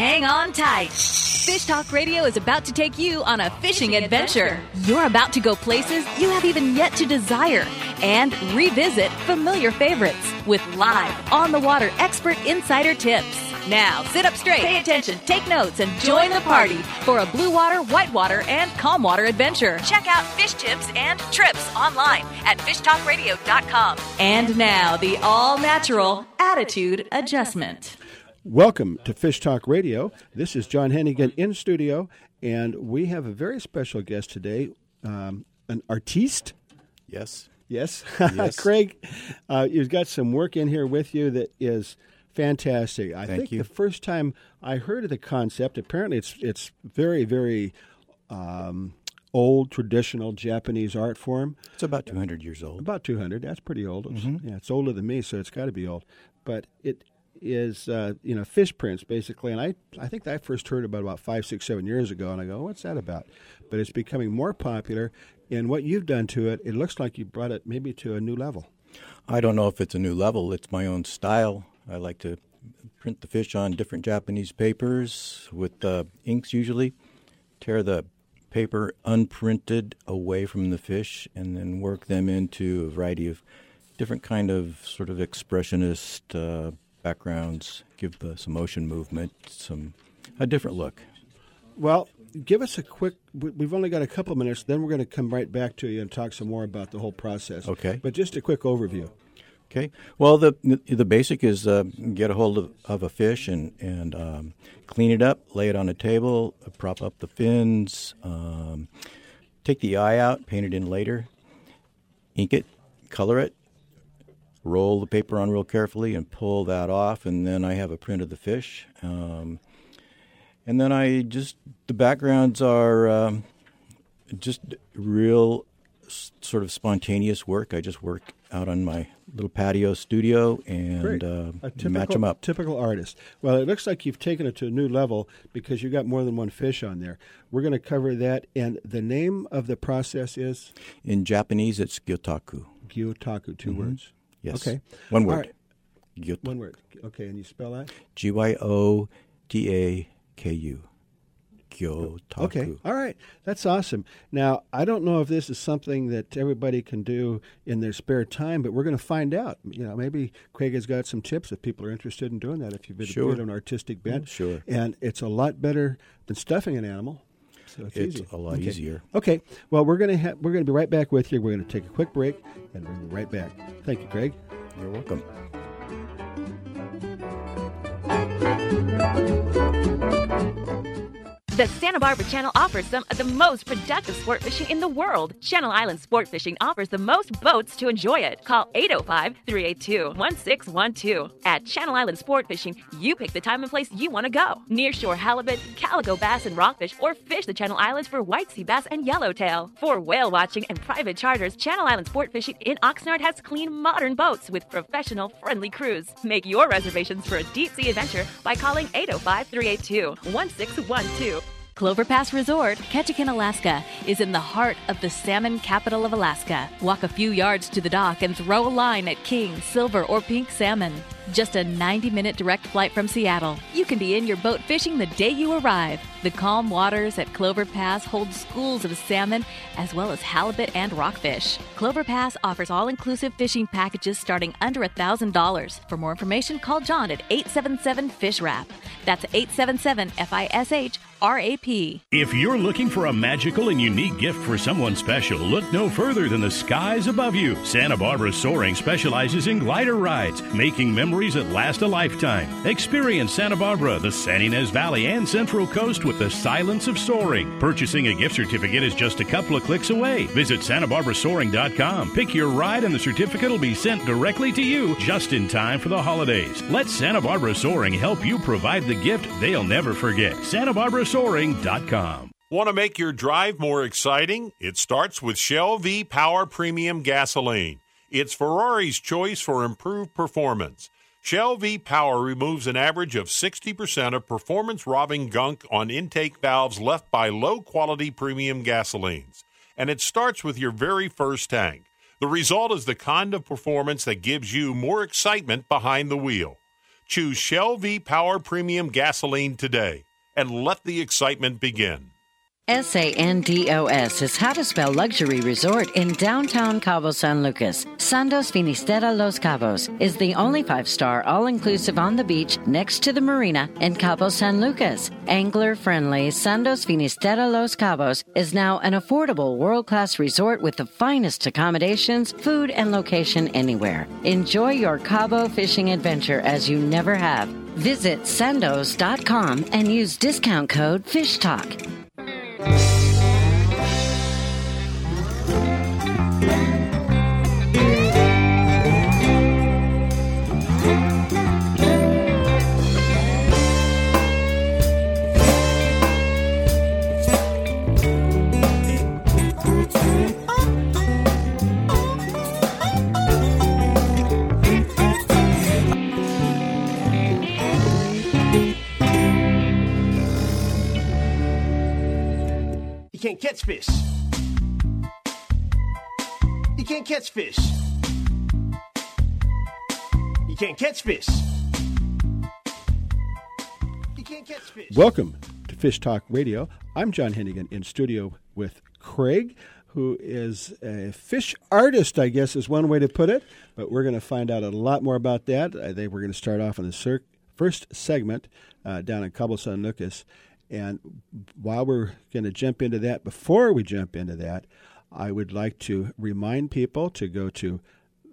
hang on tight. Fish Talk Radio is about to take you on a fishing adventure. You're about to go places you have even yet to desire and revisit familiar favorites with live, on-the-water expert insider tips. Now, sit up straight, pay attention, take notes, and join the party for a blue water, whitewater, and calm water adventure. Check out fish tips and trips online at fishtalkradio.com. And now, the all-natural attitude adjustment. Welcome to Fish Talk Radio. This is John Hennigan in studio, and we have a very special guest today, an artiste. Yes. Yes. Yes. Craig, you've got some work in here with you that is fantastic. I think the first time I heard of the concept, apparently it's very, very old, traditional Japanese art form. It's about 200 years old. About 200. That's pretty old. Mm-hmm. Yeah, it's older than me, so it's got to be old. But it is, fish prints, basically. And I think I first heard about 5, 6, 7 years ago, and I go, what's that about? But it's becoming more popular. And what you've done to it, it looks like you brought it maybe to a new level. I don't know if it's a new level. It's my own style. I like to print the fish on different Japanese papers with inks usually, tear the paper unprinted away from the fish, and then work them into a variety of different kind of sort of expressionist backgrounds, give some motion movement, a different look. Well, give us a quick, we've only got a couple of minutes, then we're going to come right back to you and talk some more about the whole process. Okay. But just a quick overview. Okay. Well, the basic is get a hold of a fish and clean it up, lay it on a table, prop up the fins, take the eye out, paint it in later, ink it, color it, roll the paper on real carefully and pull that off, and then I have a print of the fish. And then the backgrounds are just real sort of spontaneous work. I just work out on my little patio studio and match them up. Typical artist. Well, it looks like you've taken it to a new level because you've got more than one fish on there. We're going to cover that. And the name of the process is? In Japanese, it's gyotaku. Gyotaku, two words? Yes. Okay. One word. Right. One word. Okay, and you spell that? Gyotaku. Gyotaku. Okay, all right. That's awesome. Now, I don't know if this is something that everybody can do in their spare time, but we're going to find out. Maybe Craig has got some tips if people are interested in doing that, if you've been an artistic bent. Sure. And it's a lot better than stuffing an animal. So it's easy. A lot easier. Okay. Well, we're going to be right back with you. We're going to take a quick break, and we'll be right back. Thank you, Craig. You're welcome. The Santa Barbara Channel offers some of the most productive sport fishing in the world. Channel Island Sport Fishing offers the most boats to enjoy it. Call 805-382-1612. At Channel Island Sport Fishing, you pick the time and place you want to go. Nearshore halibut, calico bass, and rockfish, or fish the Channel Islands for white sea bass and yellowtail. For whale watching and private charters, Channel Island Sport Fishing in Oxnard has clean, modern boats with professional, friendly crews. Make your reservations for a deep-sea adventure by calling 805-382-1612. Clover Pass Resort, Ketchikan, Alaska, is in the heart of the salmon capital of Alaska. Walk a few yards to the dock and throw a line at king, silver, or pink salmon. Just a 90-minute direct flight from Seattle. You can be in your boat fishing the day you arrive. The calm waters at Clover Pass hold schools of salmon as well as halibut and rockfish. Clover Pass offers all-inclusive fishing packages starting under $1,000. For more information, call John at 877-FISH-RAP. That's 877-FISH-RAP. If you're looking for a magical and unique gift for someone special, look no further than the skies above you. Santa Barbara Soaring specializes in glider rides, making memories that last a lifetime. Experience Santa Barbara, the San Ynez Valley, and Central Coast with the silence of soaring. Purchasing a gift certificate is just a couple of clicks away. Visit SantaBarbaraSoaring.com. Pick your ride and the certificate will be sent directly to you just in time for the holidays. Let Santa Barbara Soaring help you provide the gift they'll never forget. SantaBarbaraSoaring.com. Want to make your drive more exciting? It starts with Shell V-Power Premium Gasoline. It's Ferrari's choice for improved performance. Shell V-Power removes an average of 60% of performance-robbing gunk on intake valves left by low-quality premium gasolines. And it starts with your very first tank. The result is the kind of performance that gives you more excitement behind the wheel. Choose Shell V Power Premium Gasoline today and let the excitement begin. Sandos is how to spell luxury resort in downtown Cabo San Lucas. Sandos Finisterra Los Cabos is the only 5-star all-inclusive on the beach next to the marina in Cabo San Lucas. Angler-friendly Sandos Finisterra Los Cabos is now an affordable world-class resort with the finest accommodations, food, and location anywhere. Enjoy your Cabo fishing adventure as you never have. Visit sandos.com and use discount code FISHTALK. You can't catch fish. You can't catch fish. You can't catch fish. You can't catch fish. Welcome to Fish Talk Radio. I'm John Hennigan in studio with Craig, who is a fish artist, I guess is one way to put it. But we're going to find out a lot more about that. I think we're going to start off in the first segment down in Cabo San Lucas. And while we're going to jump into that, before we jump into that, I would like to remind people to go to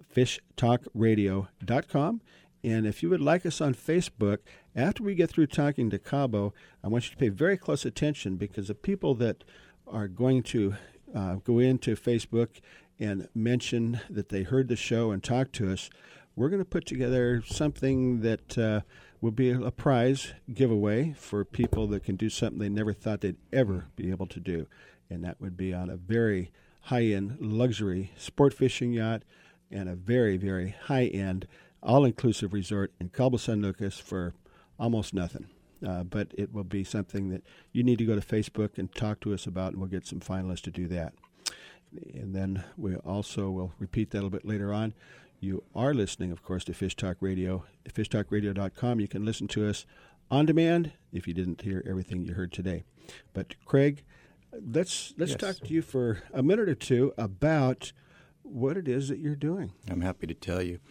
fishtalkradio.com. And if you would like us on Facebook, after we get through talking to Cabo, I want you to pay very close attention, because the people that are going to go into Facebook and mention that they heard the show and talk to us, we're going to put together something that will be a prize giveaway for people that can do something they never thought they'd ever be able to do. And that would be on a very high-end luxury sport fishing yacht and a very, very high-end all-inclusive resort in Cabo San Lucas for almost nothing. But it will be something that you need to go to Facebook and talk to us about, and we'll get some finalists to do that. And then we also will repeat that a little bit later on. You are listening, of course, to Fish Talk Radio. At fishtalkradio.com, you can listen to us on demand if you didn't hear everything you heard today. But, Craig, let's talk to you for a minute or two about what it is that you're doing. I'm happy to tell you.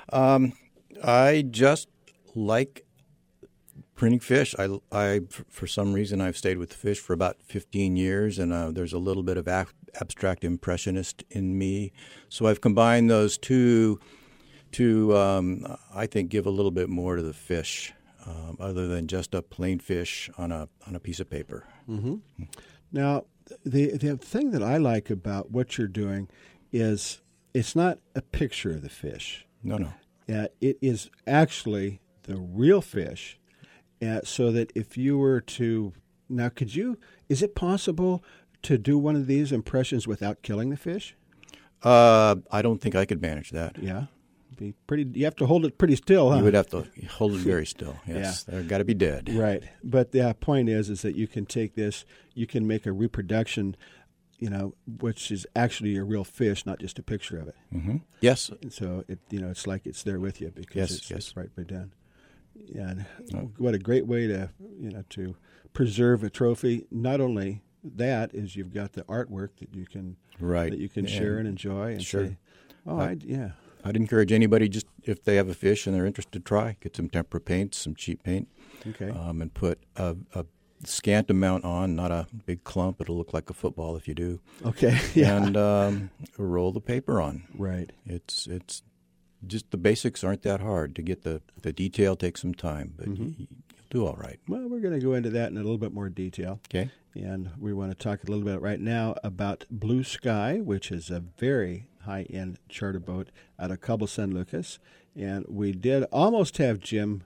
I just like printing fish. I for some reason, I've stayed with fish for about 15 years, and there's a little bit of abstract impressionist in me. So I've combined those two to, I think, give a little bit more to the fish, other than just a plain fish on a piece of paper. Mm-hmm. Now, the thing that I like about what you're doing is it's not a picture of the fish. No. It is actually the real fish. So that if you were to now, is it possible to do one of these impressions without killing the fish? I don't think I could manage that. Yeah, be pretty. You have to hold it pretty still, huh? You would have to hold it very still. Yes, Yeah. They've got to be dead. Right, but the point is that you can take this, you can make a reproduction, which is actually a real fish, not just a picture of it. Mm-hmm. Yes. And so it's like it's there with you because it's right done. And what a great way to preserve a trophy. Not only that is you've got the artwork that you can share and enjoy and say, I'd encourage anybody, just if they have a fish and they're interested, try get some tempera paint, some cheap paint, and put a scant amount on, not a big clump. It'll look like a football if you do. Okay, yeah, and roll the paper on. Right. It's just the basics aren't that hard. To get the detail takes some time, but you'll do all right. Well, we're going to go into that in a little bit more detail. Okay. And we want to talk a little bit right now about Blue Sky, which is a very high-end charter boat out of Cabo San Lucas. And we did almost have Jim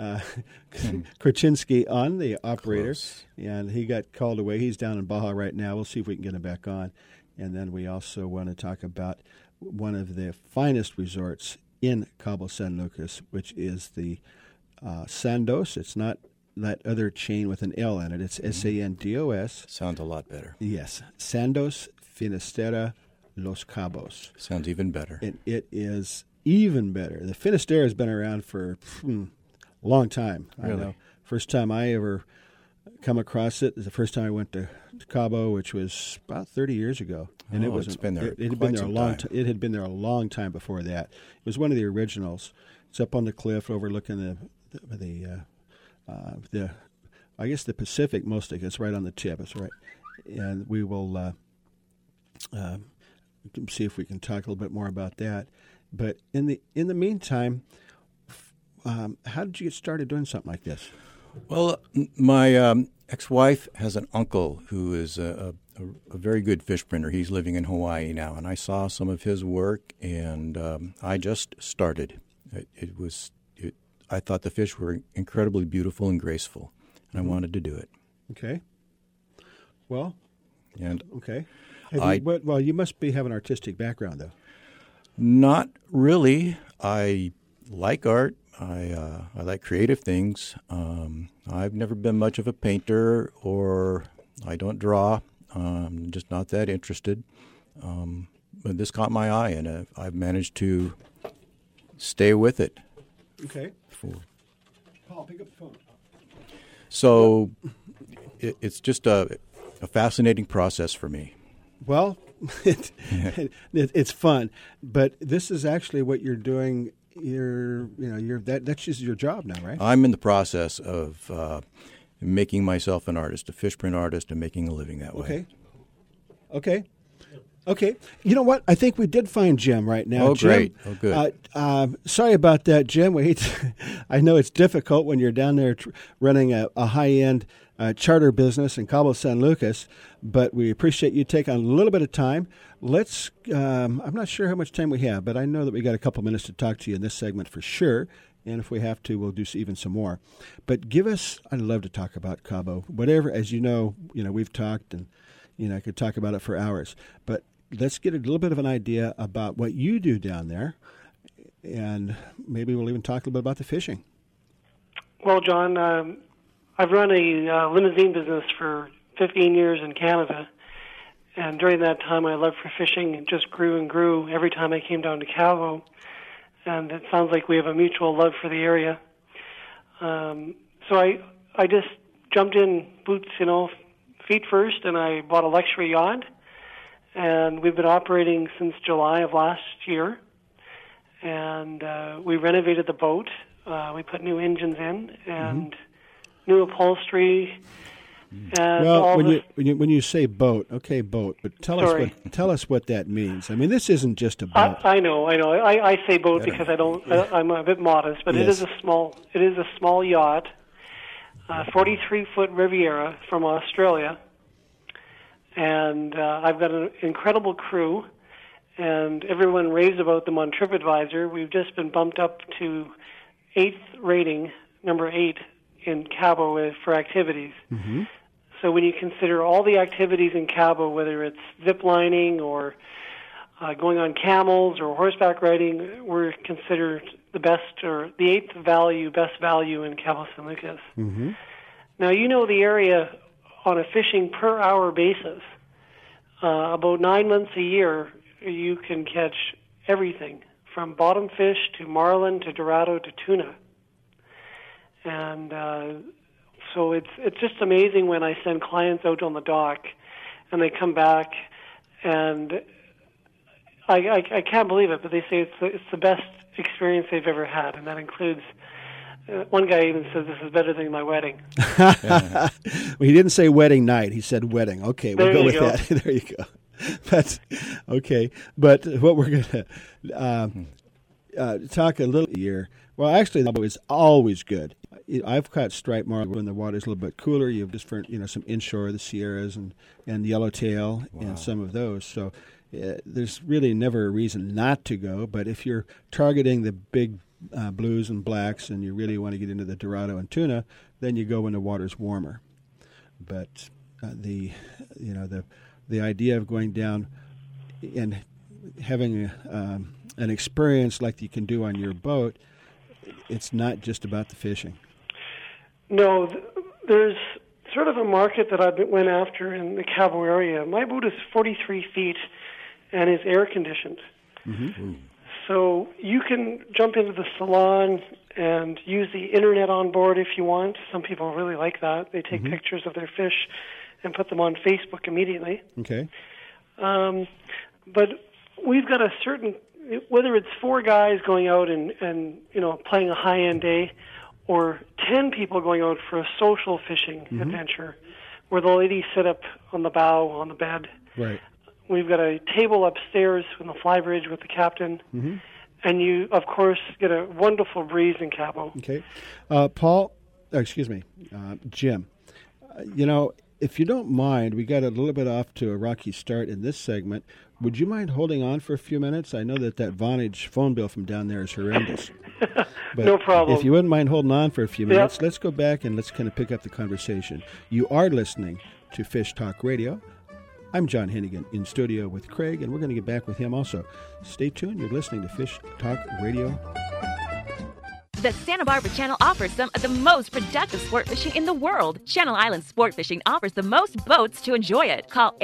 Korchinski on, the operator. Close. And he got called away. He's down in Baja right now. We'll see if we can get him back on. And then we also want to talk about one of the finest resorts in Cabo San Lucas, which is the Sandos. It's not that other chain with an L in it. It's Sandos. Sounds a lot better. Yes. Sandos Finisterra Los Cabos. Sounds even better. And it is even better. The Finisterra has been around for long time. Really? I know. First time I ever come across it is the first time I went to Cabo, which was about 30 years ago. And it's been there. It had been there a long time. It had been there a long time before that. It was one of the originals. It's up on the cliff overlooking the I guess the Pacific mostly. It's right on the tip. It's right, and we will see if we can talk a little bit more about that. But in the meantime, how did you get started doing something like this? Well, my ex-wife has an uncle who is a very good fish printer. He's living in Hawaii now, and I saw some of his work, and I just started. I thought the fish were incredibly beautiful and graceful, and I wanted to do it. Okay. Well. And okay. Well, you must have an artistic background, though. Not really. I like art. I like creative things. I've never been much of a painter, or I don't draw. I'm just not that interested. But this caught my eye, and I've managed to stay with it. Okay. Paul, pick up the phone. So it's just a fascinating process for me. Well, it's fun, but this is actually what you're doing. That's just your job now, right? I'm in the process of making myself an artist, a fish print artist, and making a living that way. Okay. You know what? I think we did find Jim right now. Oh, Jim, great. Oh, good. Sorry about that, Jim. I know it's difficult when you're down there running a high-end charter business in Cabo San Lucas, but we appreciate you taking a little bit of time. I'm not sure how much time we have, but I know that we got a couple minutes to talk to you in this segment for sure, and if we have to, we'll do even some more. But I'd love to talk about Cabo. Whatever, as you know, we've talked, and I could talk about it for hours, but let's get a little bit of an idea about what you do down there, and maybe we'll even talk a little bit about the fishing. Well, John, I've run a limousine business for 15 years in Canada, and during that time my love for fishing just grew and grew every time I came down to Cabo, and it sounds like we have a mutual love for the area. So I just jumped in boots, feet first, and I bought a luxury yacht. And we've been operating since July of last year. And we renovated the boat. We put new engines in and new upholstery. And well, when you say boat, okay, boat, but tell us what that means. I mean, this isn't just a boat. I know. I say boat because I'm a bit modest, but yes. It is a small yacht, 43-foot Riviera from Australia. And I've got an incredible crew, and everyone raves about them on TripAdvisor. We've just been bumped up to 8th rating, number 8 in Cabo for activities. Mm-hmm. So when you consider all the activities in Cabo, whether it's zip lining or going on camels or horseback riding, we're considered the best, or the 8th best value in Cabo San Lucas. Mm-hmm. Now, the area on a fishing per hour basis. About 9 months a year, you can catch everything from bottom fish to marlin to dorado to tuna. And so it's just amazing when I send clients out on the dock and they come back, and I can't believe it, but they say it's the best experience they've ever had, and that includes one guy even says this is better than my wedding. Well, he didn't say wedding night. He said wedding. Okay, we'll go with that. There you go. That's okay. But what we're going to talk a little here. Well, actually, the is always good. I've caught striped marlin when the water's a little bit cooler. You have different, some inshore, the Sierras and yellowtail, and some of those. So there's really never a reason not to go. But if you're targeting the big blues and blacks, and you really want to get into the dorado and tuna, then you go when the water's warmer. But the idea of going down and having an experience like you can do on your boat, it's not just about the fishing. No, there's sort of a market that I went after in the Cabo area. My boat is 43 feet and is air conditioned. Mm-hmm. So you can jump into the salon and use the internet on board if you want. Some people really like that. They take pictures of their fish and put them on Facebook immediately. Okay. But we've got a certain, whether it's 4 guys going out and playing a high-end day, or 10 people going out for a social fishing adventure, where the ladies sit up on the bow on the bed. Right. We've got a table upstairs in the fly bridge with the captain. And you, of course, get a wonderful breeze in Cabo. Okay. Jim, if you don't mind, we got a little bit off to a rocky start in this segment. Would you mind holding on for a few minutes? I know that Vonage phone bill from down there is horrendous. But no problem. If you wouldn't mind holding on for a few minutes, let's go back and let's kind of pick up the conversation. You are listening to Fish Talk Radio. I'm John Hennigan in studio with Craig, and we're going to get back with him also. Stay tuned. You're listening to Fish Talk Radio. The Santa Barbara Channel offers some of the most productive sport fishing in the world. Channel Island Sport Fishing offers the most boats to enjoy it. Call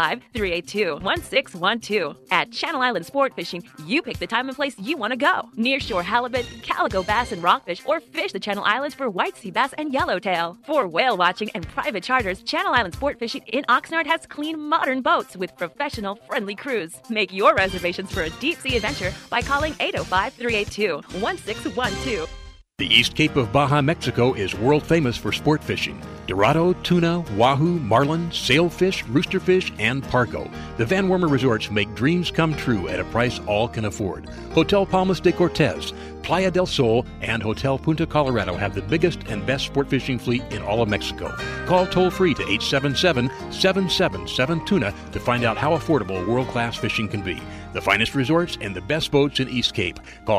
805-382-1612. At Channel Island Sport Fishing, you pick the time and place you want to go. Nearshore halibut, calico bass and rockfish, or fish the Channel Islands for white sea bass and yellowtail. For whale watching and private charters, Channel Island Sport Fishing in Oxnard has clean, modern boats with professional, friendly crews. Make your reservations for a deep-sea adventure by calling 805-382-1612. The East Cape of Baja, Mexico is world famous for sport fishing. Dorado, tuna, wahoo, marlin, sailfish, roosterfish, and pargo. The Van Wormer Resorts make dreams come true at a price all can afford. Hotel Palmas de Cortez, Playa del Sol, and Hotel Punta Colorado have the biggest and best sport fishing fleet in all of Mexico. Call toll-free to 877-777-TUNA to find out how affordable world-class fishing can be. The finest resorts and the best boats in East Cape. Call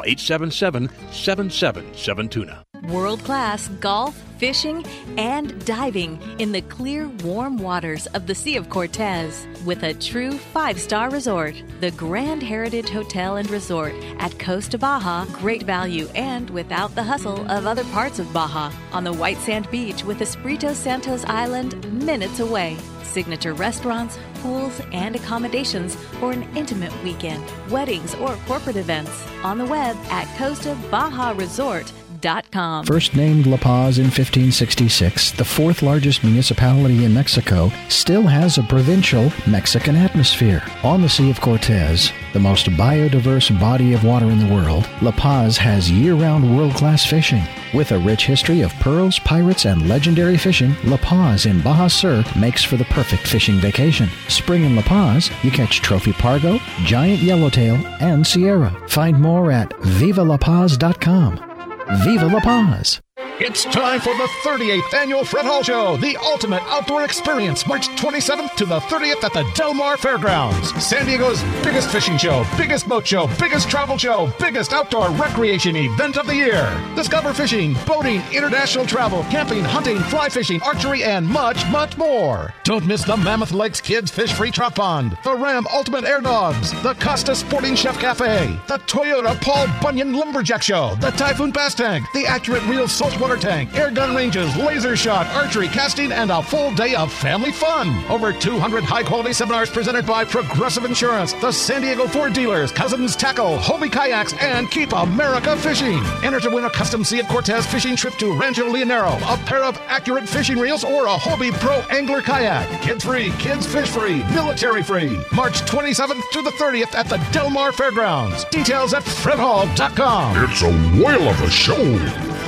877-777-TUNA. World-class golf, fishing, and diving in the clear, warm waters of the Sea of Cortez with a true 5-star resort. The Grand Heritage Hotel and Resort at Costa Baja. Great value and without the hustle of other parts of Baja. On the White Sand Beach with Espiritu Santos Island minutes away. Signature restaurants, pools, and accommodations for an intimate weekend, weddings, or corporate events. On the web at CostaBajaResort.com. First named La Paz in 1566, the 4th largest municipality in Mexico still has a provincial Mexican atmosphere. On the Sea of Cortez, the most biodiverse body of water in the world, La Paz has year-round world-class fishing. With a rich history of pearls, pirates, and legendary fishing, La Paz in Baja Sur makes for the perfect fishing vacation. Spring in La Paz, you catch trophy pargo, giant yellowtail, and Sierra. Find more at vivalapaz.com. Viva La Paz! It's time for the 38th Annual Fred Hall Show, the ultimate outdoor experience, March 27th to the 30th at the Del Mar Fairgrounds. San Diego's biggest fishing show, biggest boat show, biggest travel show, biggest outdoor recreation event of the year. Discover fishing, boating, international travel, camping, hunting, fly fishing, archery, and much, much more. Don't miss the Mammoth Lakes Kids Fish Free Trout Pond, the Ram Ultimate Air Dogs, the Costa Sporting Chef Cafe, the Toyota Paul Bunyan Lumberjack Show, the Typhoon Bass Tank, the Accurate Reel Saltwater Tank, air gun ranges, laser shot, archery, casting, and a full day of family fun. Over 200 high-quality seminars presented by Progressive Insurance, the San Diego Ford Dealers, Cousins Tackle, Hobie Kayaks, and Keep America Fishing. Enter to win a custom Sea of Cortez fishing trip to Rancho Leonero, a pair of Accurate fishing reels, or a Hobie Pro Angler Kayak. Kids-free, kids fish-free, military-free. March 27th to the 30th at the Del Mar Fairgrounds. Details at fredhall.com. It's a whale of a show.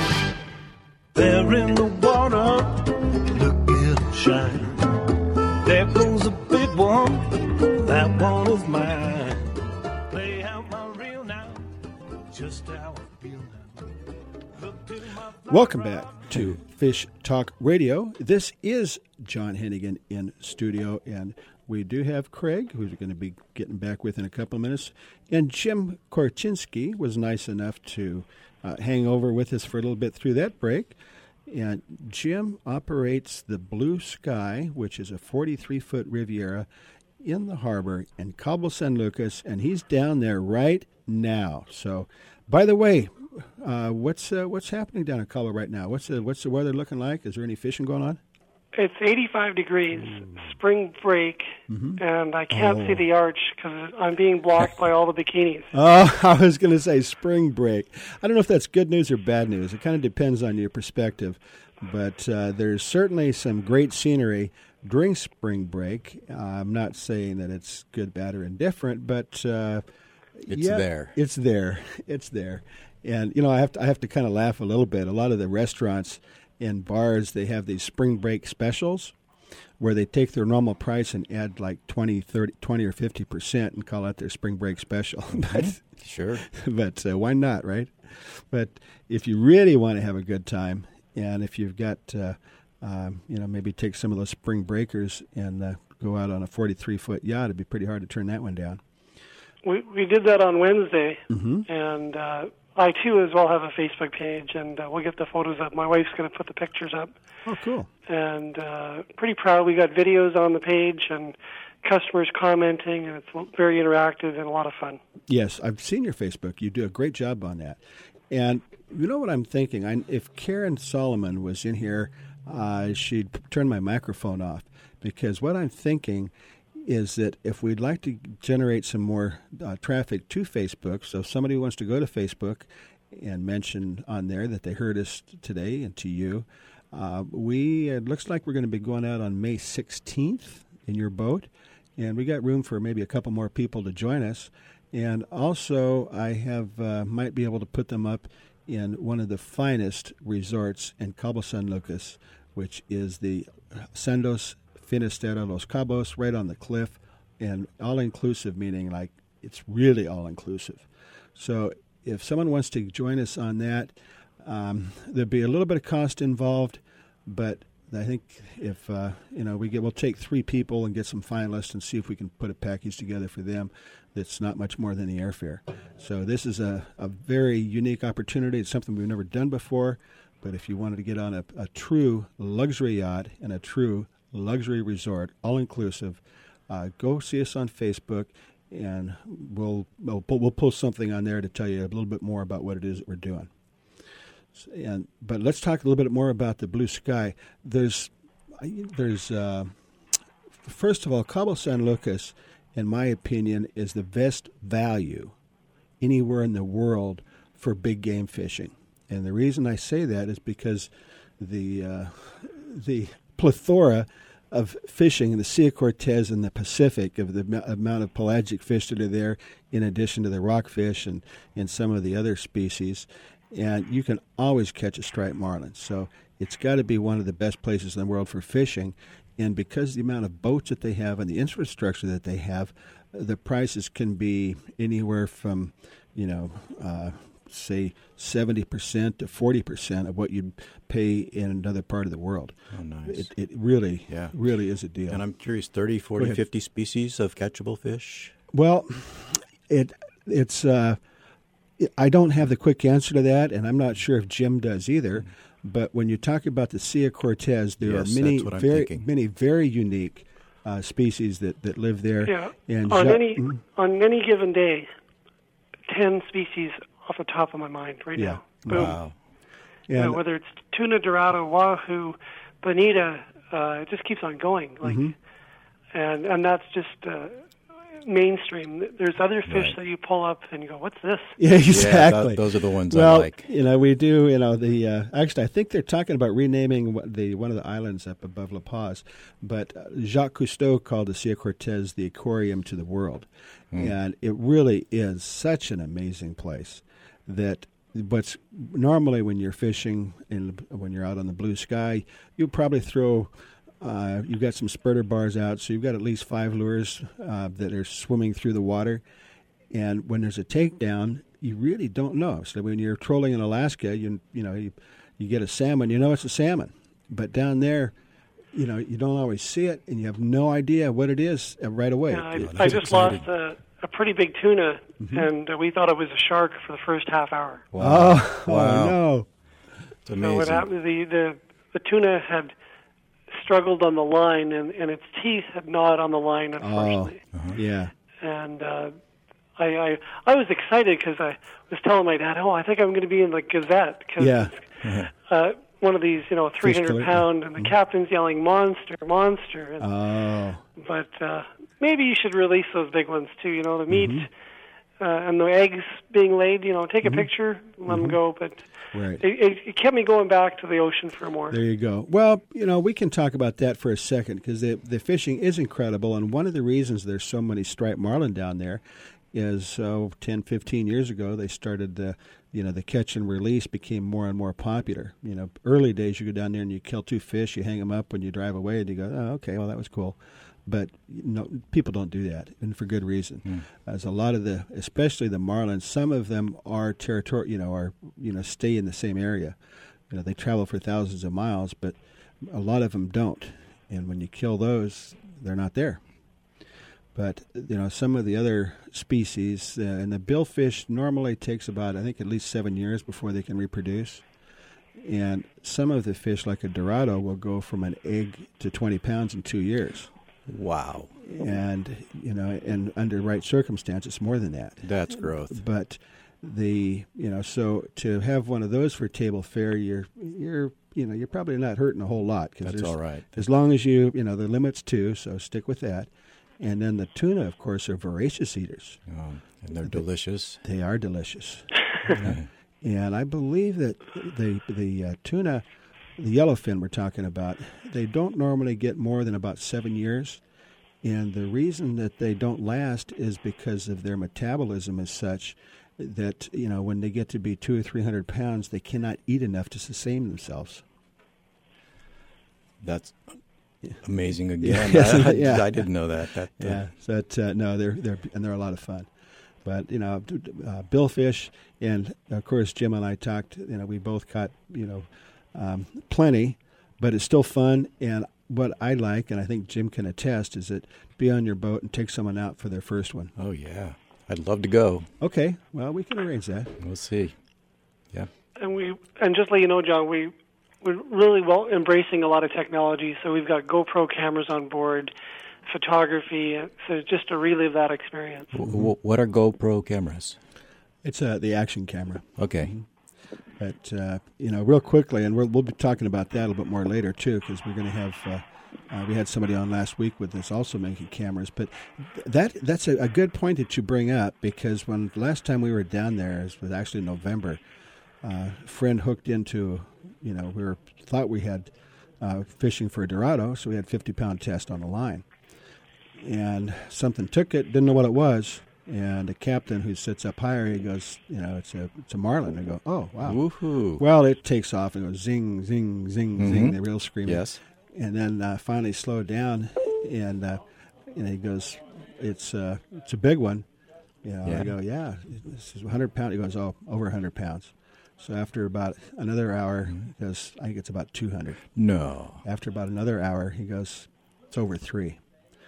There in the water, look at him shine. There goes a big one, that one is mine. Play out my reel now, just how I feel now. Welcome back to Fish Talk Radio. This is John Hennigan in studio, and we do have Craig, who's going to be getting back with in a couple of minutes. And Jim Korchinski was nice enough to hang over with us for a little bit through that break. And Jim operates the Blue Sky, which is a 43-foot Riviera in the harbor in Cabo San Lucas, and he's down there right now. So, by the way, what's happening down in Cabo right now? What's the weather looking like? Is there any fishing going on? It's 85 degrees, spring break, and I can't see the arch because I'm being blocked by all the bikinis. Oh, I was going to say spring break. I don't know if that's good news or bad news. It kind of depends on your perspective. But there's certainly some great scenery during spring break. I'm not saying that it's good, bad, or indifferent, but it's there. It's there. It's there. And, you know, I have to kind of laugh a little bit. A lot of the restaurants and bars, they have these spring break specials where they take their normal price and add like 20 or 50% and call it their spring break special. But, sure. But why not, right? But if you really want to have a good time, and if you've got, maybe take some of those spring breakers and go out on a 43-foot yacht, it'd be pretty hard to turn that one down. We did that on Wednesday, and I, too, as well have a Facebook page, and we'll get the photos up. My wife's going to put the pictures up. Oh, cool. And pretty proud. We got videos on the page and customers commenting, and it's very interactive and a lot of fun. Yes, I've seen your Facebook. You do a great job on that. And you know what I'm thinking? If Karen Solomon was in here, she'd turn my microphone off, because what I'm thinking is that if we'd like to generate some more traffic to Facebook, so if somebody wants to go to Facebook and mention on there that they heard us today and to you, it looks like we're going to be going out on May 16th in your boat, and we got room for maybe a couple more people to join us. And also I have might be able to put them up in one of the finest resorts in Cabo San Lucas, which is the Sandos Finisterre Los Cabos, right on the cliff, and all-inclusive, meaning like it's really all-inclusive. So if someone wants to join us on that, there'd be a little bit of cost involved, but I think if we'll take 3 people and get some finalists and see if we can put a package together for them that's not much more than the airfare. So this is a very unique opportunity. It's something we've never done before, but if you wanted to get on a true luxury yacht and a true luxury resort, all-inclusive, go see us on Facebook, and we'll post something on there to tell you a little bit more about what it is that we're doing. But let's talk a little bit more about the blue sky. There's first of all, Cabo San Lucas, in my opinion, is the best value anywhere in the world for big game fishing. And the reason I say that is because the plethora of fishing in the Sea of Cortez and the Pacific, of the amount of pelagic fish that are there, in addition to the rockfish and some of the other species, and you can always catch a striped marlin. So it's got to be one of the best places in the world for fishing. And because of the amount of boats that they have and the infrastructure that they have, the prices can be anywhere from, say 70% to 40% of what you'd pay in another part of the world. Oh, nice. It really is a deal. And I'm curious, 30, 40, 50 species of catchable fish? Well, it's I don't have the quick answer to that, and I'm not sure if Jim does either. But when you talk about the Sea of Cortez, there are many very unique species that live there. Yeah. And on any given day, 10 species off the top of my mind right now. Boom. Wow. Yeah. Whether it's tuna, dorado, wahoo, bonita, it just keeps on going. And that's just mainstream. There's other fish that you pull up and you go, "What's this?" Yeah, exactly. Those are the ones I like. We do. Actually, I think they're talking about renaming one of the islands up above La Paz. But Jacques Cousteau called the Sea of Cortez the aquarium to the world, and it really is such an amazing place. But normally when you're fishing and when you're out on the blue sky, you probably throw. You've got some spurter bars out, so you've got at least 5 lures that are swimming through the water. And when there's a takedown, you really don't know. So when you're trolling in Alaska, you get a salmon, it's a salmon. But down there, you don't always see it, and you have no idea what it is right away. Yeah, I just lost a pretty big tuna, and we thought it was a shark for the first half hour. Wow. Oh no! It's amazing. So what happened? The tuna had struggled on the line, and its teeth had gnawed on the line, unfortunately. Yeah. And I was excited because I was telling my dad, I think I'm going to be in the Gazette. one of these, 300 pound, and the captain's yelling "monster, monster." And, but maybe you should release those big ones too. The meat and the eggs being laid. Take a picture, let them go. But it kept me going back to the ocean for more. There you go. Well, we can talk about that for a second because the fishing is incredible, and one of the reasons there's so many striped marlin down there is 10, 15 years ago they started the catch and release became more and more popular. Early days you go down there and you kill 2 fish, you hang them up when you drive away, and you go, oh, okay, well that was cool. But people don't do that, and for good reason. As a lot of especially the marlins, some of them are territorial, stay in the same area. They travel for thousands of miles, but a lot of them don't. And when you kill those, they're not there. But some of the other species, and the billfish normally takes about, I think, at least 7 years before they can reproduce. And some of the fish, like a Dorado, will go from an egg to 20 pounds in 2 years. Wow. And, and under right circumstances, more than that. That's growth. But so to have one of those for table fare, you're probably not hurting a whole lot. That's all right. As long as the limit's 2, so stick with that. And then the tuna, of course, are voracious eaters. Oh, and they're delicious. They are delicious. And I believe that the tuna, the yellowfin we're talking about, they don't normally get more than about 7 years. And the reason that they don't last is because of their metabolism is such that, when they get to be 200 or 300 pounds, they cannot eat enough to sustain themselves. That's amazing again. I didn't know that. They're a lot of fun. But billfish, and of course Jim and I talked. We both caught plenty, but it's still fun. And what I like, and I think Jim can attest, is that be on your boat and take someone out for their first one. Oh yeah, I'd love to go. Okay, well we can arrange that. We'll see. Yeah. And just to let you know, John, we're really embracing a lot of technology. So we've got GoPro cameras on board, photography, so just to relive that experience. What are GoPro cameras? It's the action camera. Okay. But, real quickly, and we'll be talking about that a little bit more later, too, because we're going to have, we had somebody on last week with us also making cameras. But that's a good point that you bring up, because when last time we were down there, it was actually November, a friend hooked into, thought we had fishing for a Dorado, so we had 50-pound test on the line. And something took it, didn't know what it was. And the captain who sits up higher, he goes, it's a marlin. I go, oh, wow. Woohoo. Well, it takes off and goes zing, zing, zing, zing, the real screaming. Yes. And then finally slowed down, and he goes, it's a big one. I go, yeah, this is 100 pounds. He goes, oh, over 100 pounds. So after about another hour, he goes, I think it's about 200. No. After about another hour, he goes, it's over 3.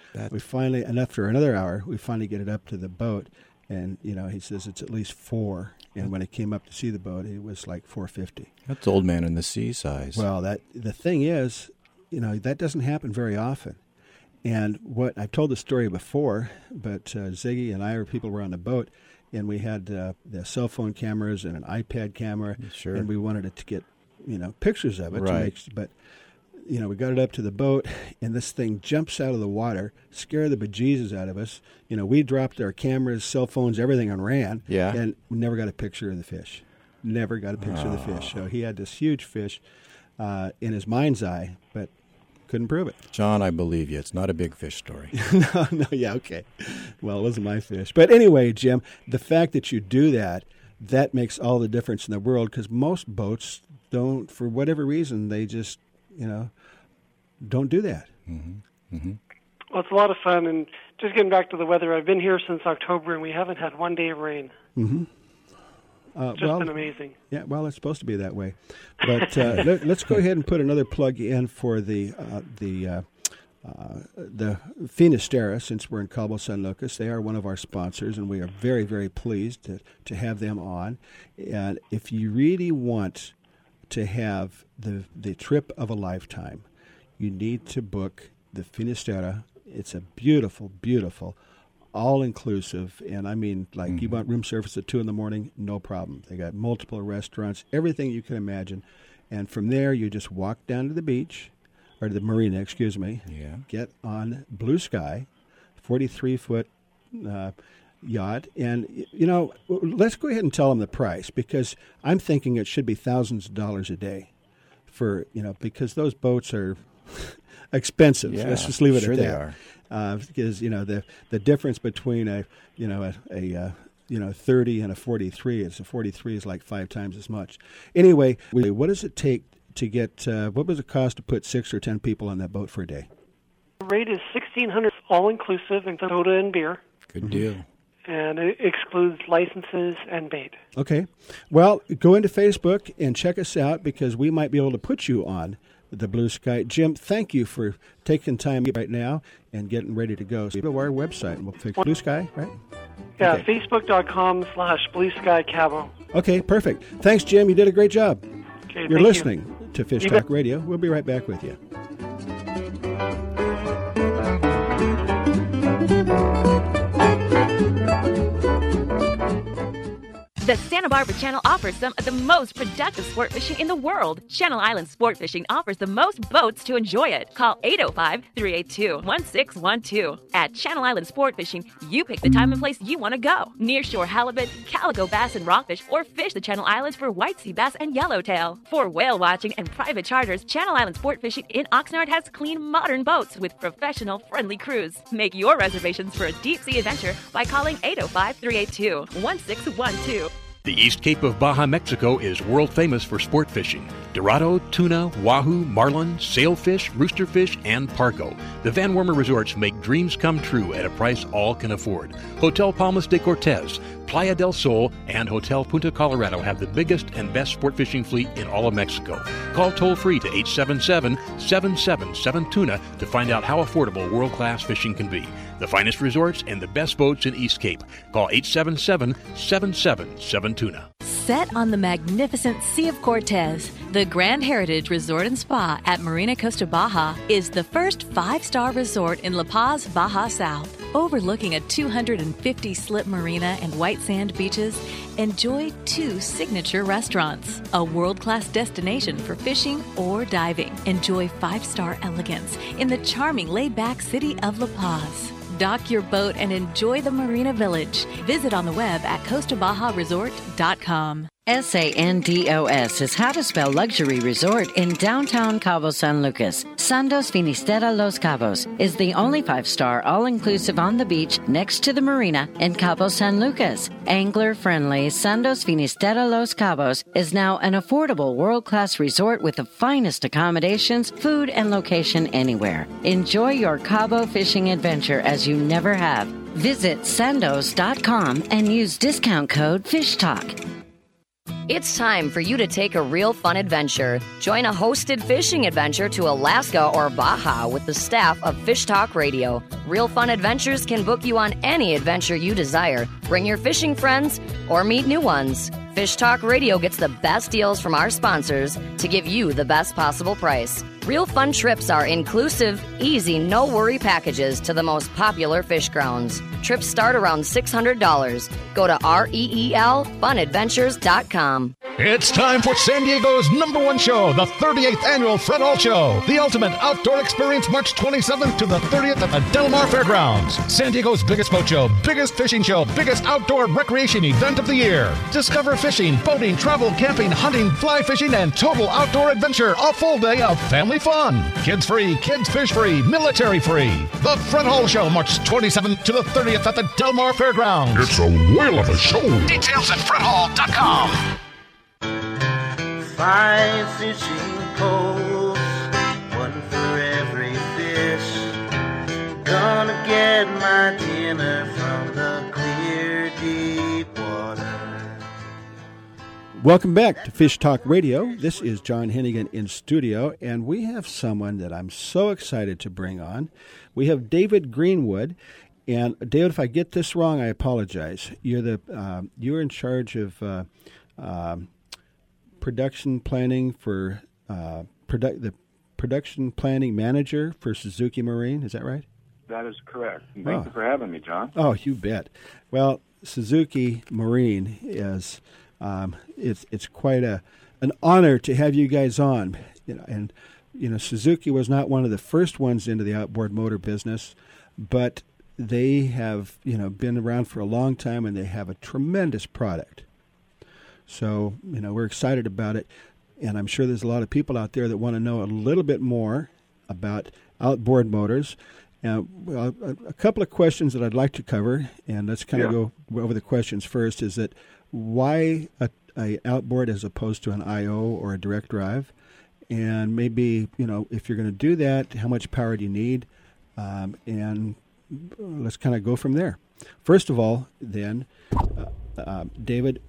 And after another hour, we finally get it up to the boat, and he says it's at least 4. And when it came up to see the boat, it was like 450. That's old man in the sea size. Well, the thing is, that doesn't happen very often. And what I've told the story before, but Ziggy and I, people were on the boat, and we had the cell phone cameras and an iPad camera, sure. And we wanted it to get pictures of it. Right. We got it up to the boat, and this thing jumps out of the water, scared the bejesus out of us. We dropped our cameras, cell phones, everything, and ran. Yeah. And we never got a picture of the fish. Never got a picture of the fish. So he had this huge fish in his mind's eye, but couldn't prove it. John, I believe you. It's not a big fish story. No, yeah, okay. Well, it wasn't my fish. But anyway, Jim, the fact that you do that makes all the difference in the world, because most boats don't, for whatever reason, they just, don't do that. Mm-hmm. Mm-hmm. Well, it's a lot of fun. And just getting back to the weather, I've been here since October, and we haven't had one day of rain. Mm-hmm. Been amazing. Yeah, well, it's supposed to be that way. But let's go ahead and put another plug in for the Finisterra, since we're in Cabo San Lucas. They are one of our sponsors, and we are very, very pleased to have them on. And if you really want to have the trip of a lifetime, you need to book the Finisterra. It's a beautiful, beautiful, all-inclusive, and I mean, like, you want room service at 2 in the morning, no problem. They got multiple restaurants, everything you can imagine, And from there, you just walk down to the beach, or to the marina, excuse me. Yeah. Get on Blue Sky, 43-foot yacht. And, let's go ahead and tell them the price, because I'm thinking it should be thousands of dollars a day for, because those boats are expensive. Yeah, let's just leave it sure at they that. are. Because, the difference between a 30 and a 43, a 43 is like 5 times as much. Anyway, what does it take to get, what does it cost to put 6 or 10 people on that boat for a day? The rate is $1,600, all-inclusive, and soda and beer. Good deal. And it excludes licenses and bait. Okay. Well, go into Facebook and check us out, because we might be able to put you on the Blue Sky. Jim, thank you for taking time right now and getting ready to go. So go to our website, and we'll fix Blue Sky, right? Yeah, okay. Facebook.com/Blue Sky Cabo. Okay, perfect. Thanks, Jim. You did a great job. Okay, You're listening to Fish Talk Radio. We'll be right back with you. The Santa Barbara Channel offers some of the most productive sport fishing in the world. Channel Island Sport Fishing offers the most boats to enjoy it. Call 805-382-1612. At Channel Island Sport Fishing, you pick the time and place you want to go. Nearshore halibut, calico bass and rockfish, or fish the Channel Islands for white sea bass and yellowtail. For whale watching and private charters, Channel Island Sport Fishing in Oxnard has clean, modern boats with professional, friendly crews. Make your reservations for a deep-sea adventure by calling 805-382-1612. The East Cape of Baja, Mexico is world famous for sport fishing. Dorado, tuna, wahoo, marlin, sailfish, roosterfish, and pargo. The Van Wormer Resorts make dreams come true at a price all can afford. Hotel Palmas de Cortez, Playa del Sol, and Hotel Punta Colorado have the biggest and best sport fishing fleet in all of Mexico. Call toll-free to 877-777-TUNA to find out how affordable world-class fishing can be. The finest resorts and the best boats in East Cape. Call 877-777-TUNA. Set on the magnificent Sea of Cortez, the Grand Heritage Resort and Spa at Marina Costa Baja is the first 5-star resort in La Paz, Baja South. Overlooking a 250-slip marina and white sand beaches, enjoy 2 signature restaurants, a world-class destination for fishing or diving. Enjoy 5-star elegance in the charming laid-back city of La Paz. Dock your boat and enjoy the Marina Village. Visit on the web at CostaBajaResort.com. Sandos is how to spell luxury resort in downtown Cabo San Lucas. Sandos Finisterra Los Cabos is the only 5-star all-inclusive on the beach next to the marina in Cabo San Lucas. Angler-friendly Sandos Finisterra Los Cabos is now an affordable world-class resort with the finest accommodations, food, and location anywhere. Enjoy your Cabo fishing adventure as you never have. Visit sandos.com and use discount code FISHTALK. It's time for you to take a real fun adventure. Join a hosted fishing adventure to Alaska or Baja with the staff of Fish Talk Radio. Real Fun Adventures can book you on any adventure you desire. Bring your fishing friends or meet new ones. Fish Talk Radio gets the best deals from our sponsors to give you the best possible price. Real Fun trips are inclusive, easy, no-worry packages to the most popular fish grounds. Trips start around $600. Go to REELFunadventures.com. It's time for San Diego's #1 show, the 38th annual Fred Hall Show. The ultimate outdoor experience, March 27th to the 30th at the Del Mar Fairgrounds. San Diego's biggest boat show, biggest fishing show, biggest outdoor recreation event of the year. Discover fishing, boating, travel, camping, hunting, fly fishing, and total outdoor adventure. A full day of family fun. Kids free, kids fish free, military free. The Fred Hall Show, March 27th to the 30th at the Del Mar Fairgrounds. It's a whale of a show. Details at fredhall.com. 5 fishing poles, 1 for every fish. Gonna get my dinner from the clear deep water. Welcome back to Fish Talk Radio. This is John Hennigan in studio, and we have someone that I'm so excited to bring on. We have David Greenwood. And David, if I get this wrong, I apologize. You're in charge of production planning for the production planning manager for Suzuki Marine. Is that right? That is correct. And thank you for having me, John. Oh, you bet. Well, Suzuki Marine is it's quite a an honor to have you guys on. And Suzuki was not one of the first ones into the outboard motor business, but they have been around for a long time, and they have a tremendous product. So we're excited about it, and I'm sure there's a lot of people out there that want to know a little bit more about outboard motors. Well, a couple of questions that I'd like to cover, and let's kind of go over the questions first. Is that why a outboard as opposed to an IO or a direct drive? And maybe, if you're going to do that, how much power do you need? And let's kind of go from there. First of all, then, David,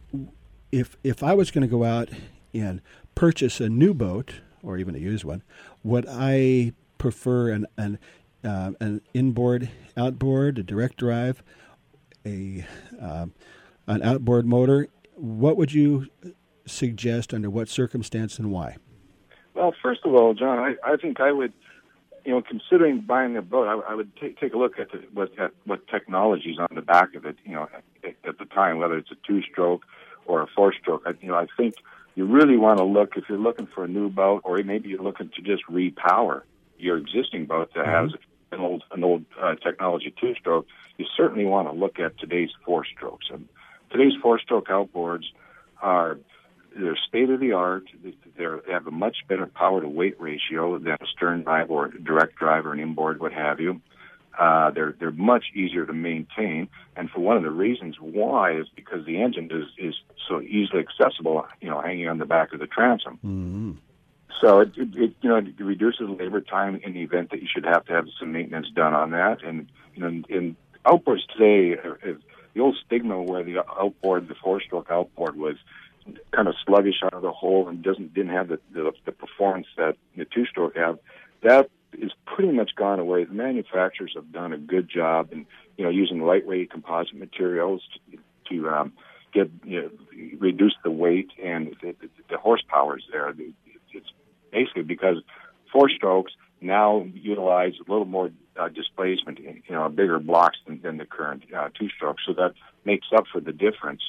if I was going to go out and purchase a new boat or even a used one, would I prefer an inboard outboard, a direct drive, an outboard motor? What would you suggest, under what circumstance, and why? Well, first of all, John, I think I would, considering buying a boat, I would take a look at what technology's on the back of it. At the time, whether it's a 2-stroke or a 4-stroke. I think you really want to look, if you're looking for a new boat, or maybe you're looking to just repower your existing boat that has an old technology 2-stroke. You certainly want to look at today's 4-strokes. And today's 4-stroke outboards they're state-of-the-art. They have a much better power-to-weight ratio than a stern drive or a direct drive or an inboard, what have you. They're much easier to maintain, and for one of the reasons why is because the engine is so easily accessible, hanging on the back of the transom. Mm-hmm. So it reduces labor time in the event that you should have to have some maintenance done on that. And in outboards today, the old stigma where the 4-stroke outboard was kind of sluggish out of the hole and didn't have the performance that the 2-stroke have, that is pretty much gone away. The manufacturers have done a good job in using lightweight composite materials to reduce the weight, and the horsepower is there. It's basically because 4-strokes now utilize a little more displacement, bigger blocks than the current 2-strokes, so that makes up for the difference,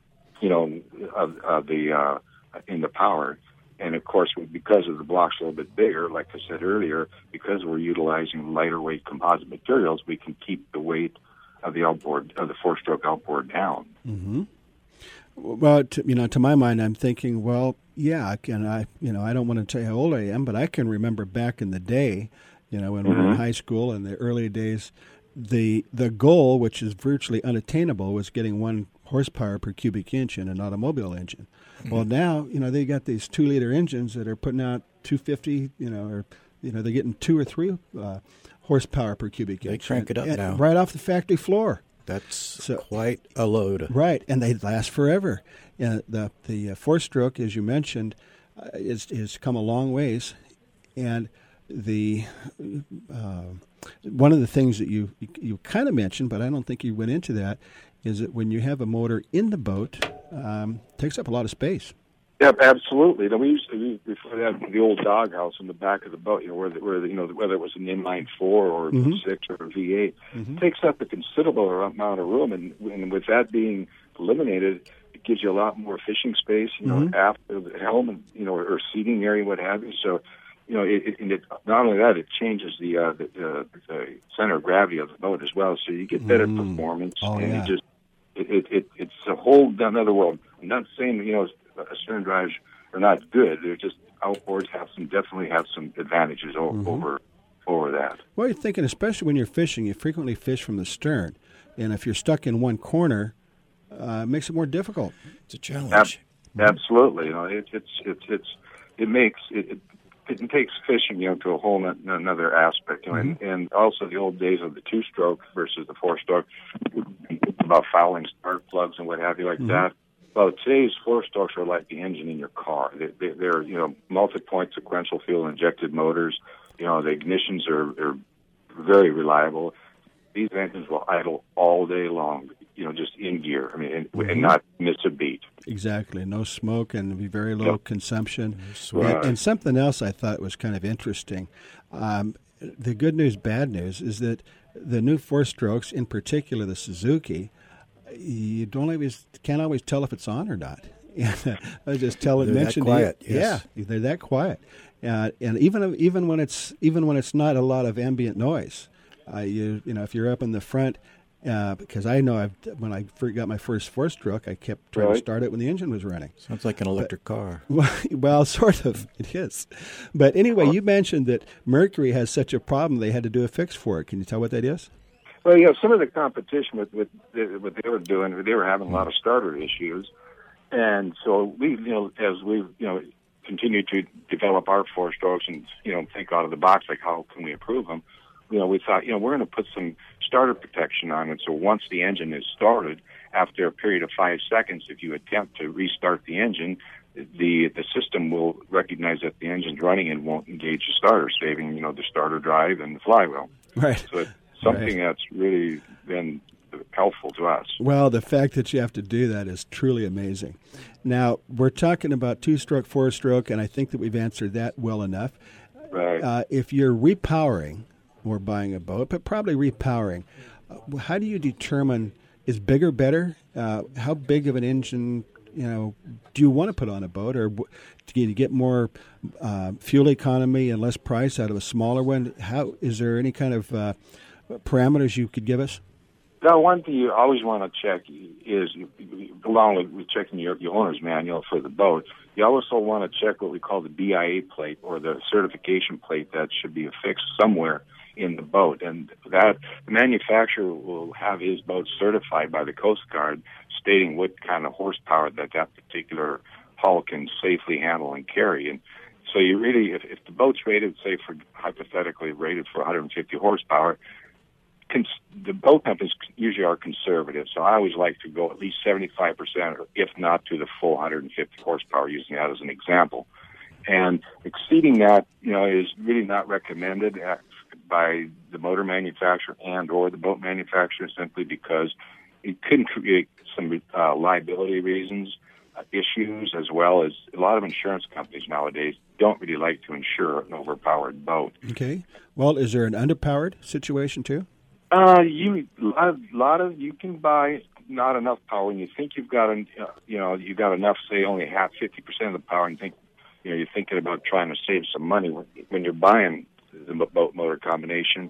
of the in the power. And of course, because of the blocks a little bit bigger, like I said earlier, because we're utilizing lighter weight composite materials, we can keep the weight of the 4-stroke outboard down. Mm-hmm. Well, to my mind, I'm thinking, well, yeah, I don't want to tell you how old I am, but I can remember back in the day, when we were in high school in the early days, the goal, which is virtually unattainable, was getting 1 horsepower per cubic inch in an automobile engine. Well, now, they got these 2-liter engines that are putting out 250, or they're getting 2 or 3 horsepower per cubic inch. They crank it up now. Right off the factory floor. That's quite a load. Right, and they last forever. The 4-stroke, as you mentioned, is come a long ways, and the one of the things that you kind of mentioned, but I don't think you went into that, is that when you have a motor in the boat, it takes up a lot of space. Yeah, absolutely. We used to refer to that the old doghouse in the back of the boat, where whether it was an inline 4 or 6 or a V8, it takes up a considerable amount of room, and with that being eliminated, it gives you a lot more fishing space, aft of the helm, and or seating area, what have you. So, it not only that, it changes the center of gravity of the boat as well, so you get better performance, it's a whole another world. I'm not saying stern drives are not good. They're just outboards definitely have some advantages over that. Well, you're thinking, especially when you're fishing, you frequently fish from the stern, and if you're stuck in one corner, it makes it more difficult. It's a challenge. Absolutely, it takes fishing, to a whole another aspect, and also the old days of the 2-stroke versus the 4-stroke, about fouling spark plugs and what have you like that. Well, today's 4-strokes are like the engine in your car. They're multi-point sequential fuel injected motors. The ignitions are very reliable. These engines will idle all day long, just in gear. And not miss a beat. Exactly. No smoke and very low consumption. And something else I thought was kind of interesting. The good news, bad news is that the new 4-strokes, in particular the Suzuki, you can't always tell if it's on or not. I was just telling, They're mentioned that quiet, it. yes. Yeah, they're that quiet, and even when it's not a lot of ambient noise, if you're up in the front. Because I know when I got my first four-stroke, I kept trying to start it when the engine was running. Sounds like an electric car. Well, sort of. It is. But anyway, you mentioned that Mercury has such a problem they had to do a fix for it. Can you tell what that is? Well, some of the competition with what they were doing, they were having a lot of starter issues. And so we, as we've, continued to develop our four-strokes and, think out of the box, like how can we improve them, we thought, we're going to put some starter protection on it. So once the engine is started, after a period of 5 seconds, if you attempt to restart the engine, the system will recognize that the engine's running and won't engage the starter, saving, the starter drive and the flywheel. Right. So it's something that's really been helpful to us. Well, the fact that you have to do that is truly amazing. Now, we're talking about two-stroke, four-stroke, and I think that we've answered that well enough. Right. If you're repowering or buying a boat, but probably repowering, how do you determine is bigger better? How big of an engine, do you want to put on a boat, or do you get more fuel economy and less price out of a smaller one? How is there any kind of parameters you could give us? Now, one thing you always want to check is, along with checking your owner's manual for the boat, you also want to check what we call the BIA plate, or the certification plate that should be affixed somewhere in the boat. And that the manufacturer will have his boat certified by the Coast Guard, stating what kind of horsepower that particular hull can safely handle and carry. And so you really, if the boat's rated, say, hypothetically rated for 150 horsepower, the boat companies usually are conservative, so I always like to go at least 75%, or if not to the full 150 horsepower, using that as an example. And exceeding that, is really not recommended by the motor manufacturer and or the boat manufacturer, simply because it can create some liability reasons, issues, as well as a lot of insurance companies nowadays don't really like to insure an overpowered boat. Okay. Well, is there an underpowered situation too? You can buy not enough power when you think you've got you've got enough, say only 50% of the power, and think you're thinking about trying to save some money when you're buying the boat motor combination.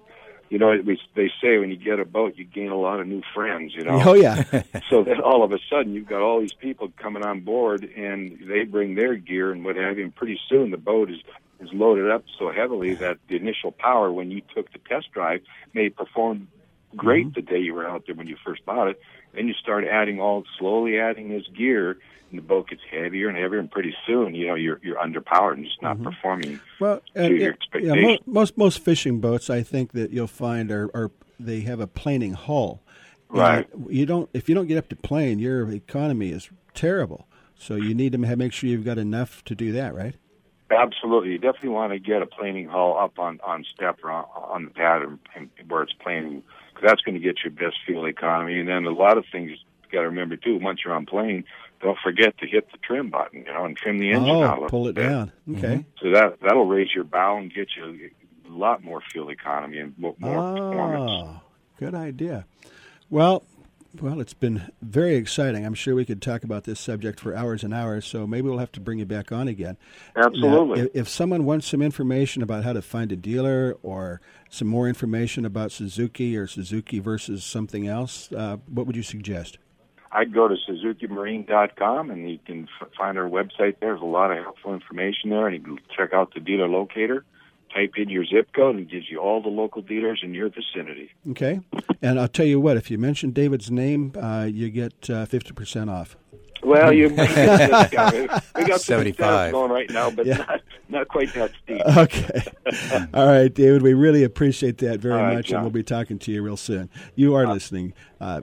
They say when you get a boat, you gain a lot of new friends. Oh yeah. So then all of a sudden you've got all these people coming on board, and they bring their gear and what have you. And pretty soon the boat is loaded up so heavily that the initial power, when you took the test drive, may perform great the day you were out there when you first bought it. Then you start slowly adding this gear, and the boat gets heavier and heavier, and pretty soon, you're underpowered and just not performing to your expectations. Yeah, most fishing boats, I think that you'll find are they have a planing hull. Right. If you don't get up to plane, your economy is terrible. So you need to make sure you've got enough to do that, right? Absolutely. You definitely want to get a planing hull up on step or on the pad and where it's planing, because that's going to get you best fuel economy. And then a lot of things you got to remember, too, once you're on plane, don't forget to hit the trim button, and trim the engine out. Pull it down. Okay. So that'll raise your bow and get you a lot more fuel economy and more performance. Good idea. Well, it's been very exciting. I'm sure we could talk about this subject for hours and hours, so maybe we'll have to bring you back on again. Absolutely. Now, if someone wants some information about how to find a dealer, or some more information about Suzuki or Suzuki versus something else, what would you suggest? I'd go to SuzukiMarine.com, and you can find our website there. There's a lot of helpful information there, and you can check out the dealer locator. Type in your zip code, and it gives you all the local dealers in your vicinity. Okay. And I'll tell you what, if you mention David's name, you get 50% off. Well, you might get a discount. We got 75 going right now, but not quite that steep. Okay. All right, David, we really appreciate that very much, John. and we'll be talking to you real soon. You are listening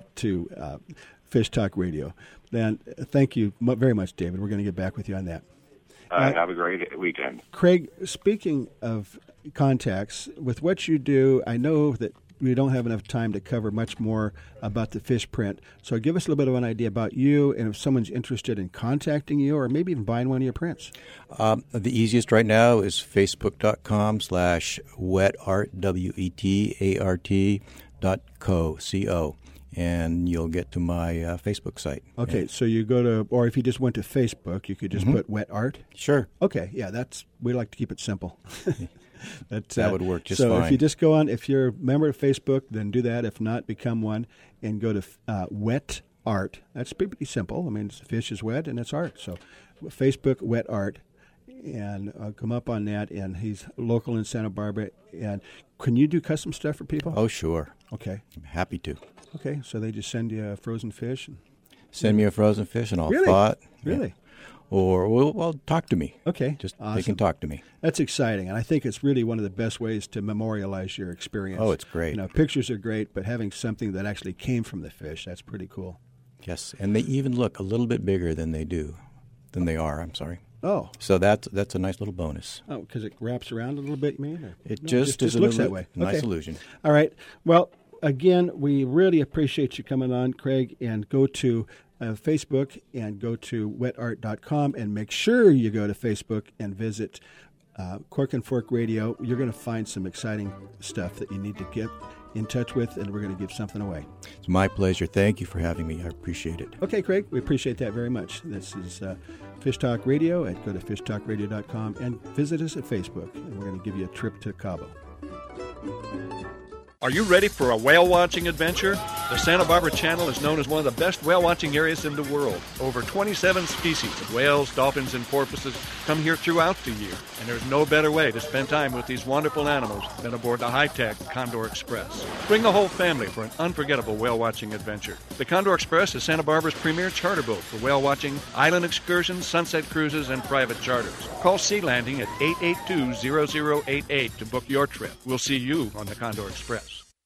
to Fish Talk Radio. And thank you very much, David. We're going to get back with you on that. Have a great weekend. Craig, speaking of contacts, with what you do, I know that we don't have enough time to cover much more about the fish print. So give us a little bit of an idea about you, and if someone's interested in contacting you or maybe even buying one of your prints. The easiest right now is facebook.com/wetart, WETART.co, CO. and you'll get to my Facebook site. Okay, so you go to, or if you just went to Facebook, you could just put Wet Art? Sure. Okay, yeah, we like to keep it simple. That would work just fine. So fine. if you just go on, if you're a member of Facebook, then do that. If not, become one and go to Wet Art. That's pretty simple. I mean, the fish is wet and it's art. So Facebook, Wet Art, and come up on that. And he's local in Santa Barbara. And can you do custom stuff for people? Oh, sure. Okay. I'm happy to. Okay, so they just send you a frozen fish? Send me a frozen fish and I'll really? thaw it. Really? Yeah. Or, well, talk to me. Okay. Just awesome. They can talk to me. That's exciting, and I think it's really one of the best ways to memorialize your experience. Oh, it's great. Pictures are great, but having something that actually came from the fish, that's pretty cool. Yes, and they even look a little bit bigger than they are, I'm sorry. Oh. So that's a nice little bonus. Oh, because it wraps around a little bit, you mean? Or? It No, just looks that way. Nice okay. illusion. All right. Well, again, we really appreciate you coming on, Craig, and go to Facebook and go to wetart.com and make sure you go to Facebook and visit Cork and Fork Radio. You're going to find some exciting stuff that you need to get in touch with, and we're going to give something away. It's my pleasure. Thank you for having me. I appreciate it. Okay, Craig, we appreciate that very much. This is Fish Talk Radio. Go to fishtalkradio.com and visit us at Facebook, and we're going to give you a trip to Cabo. Are you ready for a whale-watching adventure? The Santa Barbara Channel is known as one of the best whale-watching areas in the world. Over 27 species of whales, dolphins, and porpoises come here throughout the year, and there's no better way to spend time with these wonderful animals than aboard the high-tech Condor Express. Bring the whole family for an unforgettable whale-watching adventure. The Condor Express is Santa Barbara's premier charter boat for whale-watching, island excursions, sunset cruises, and private charters. Call Sea Landing at 882-0088 to book your trip. We'll see you on the Condor Express.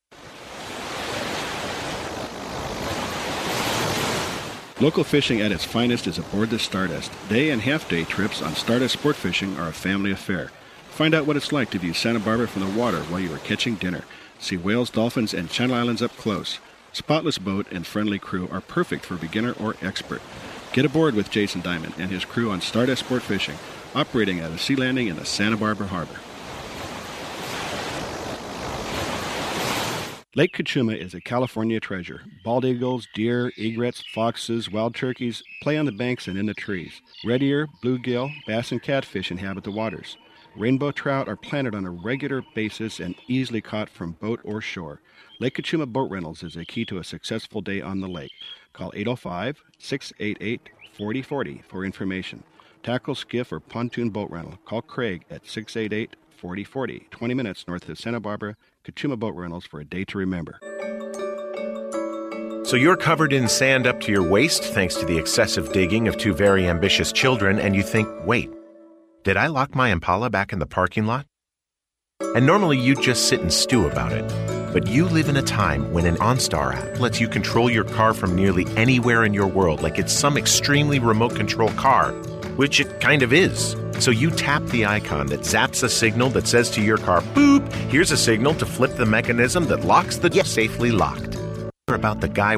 Local fishing at its finest is aboard the Stardust. Day and half-day trips on Stardust Sport Fishing are a family affair. Find out what it's like to view Santa Barbara from the water while you are catching dinner. See whales, dolphins, and Channel Islands up close. Spotless boat and friendly crew are perfect for beginner or expert. Get aboard with Jason Diamond and his crew on Stardust Sport Fishing, operating at a Sea Landing in the Santa Barbara Harbor. Lake Cachuma is a California treasure. Bald eagles, deer, egrets, foxes, wild turkeys play on the banks and in the trees. Red ear, bluegill, bass, and catfish inhabit the waters. Rainbow trout are planted on a regular basis and easily caught from boat or shore. Lake Cachuma Boat Rentals is a key to a successful day on the lake. Call 805-688-4040 for information. Tackle, skiff, or pontoon boat rental. Call Craig at 688-4040, 20 minutes north of Santa Barbara. Cachuma Boat Rentals for a day to remember. So you're covered in sand up to your waist thanks to the excessive digging of two very ambitious children, and you think, wait, did I lock my Impala back in the parking lot? And normally you'd just sit and stew about it. But you live in a time when an OnStar app lets you control your car from nearly anywhere in your world like it's some extremely remote control car, which it kind of is. So you tap the icon that zaps a signal that says to your car, boop, here's a signal to flip the mechanism that locks the safely locked. About the guy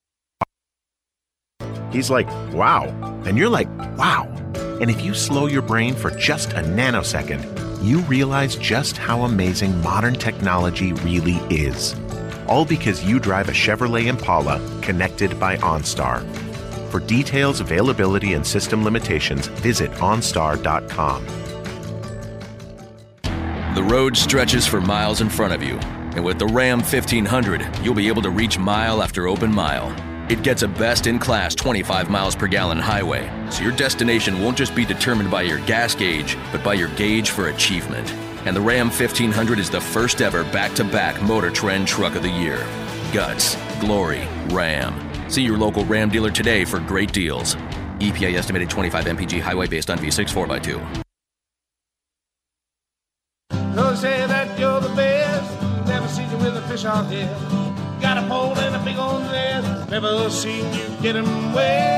he's like, wow. And you're like, wow. And if you slow your brain for just a nanosecond, you realize just how amazing modern technology really is. All because you drive a Chevrolet Impala connected by OnStar. For details, availability, and system limitations, visit OnStar.com. The road stretches for miles in front of you, and with the Ram 1500, you'll be able to reach mile after open mile. It gets a best-in-class 25 miles per gallon highway, so your destination won't just be determined by your gas gauge, but by your gauge for achievement. And the Ram 1500 is the first ever back-to-back Motor Trend Truck of the Year. Guts, glory, Ram. See your local Ram dealer today for great deals. EPA estimated 25 mpg highway based on V6 4x2. Don't say that you're the best. Never seen you with a fish on here. Got a pole and a big old net. Never seen you get him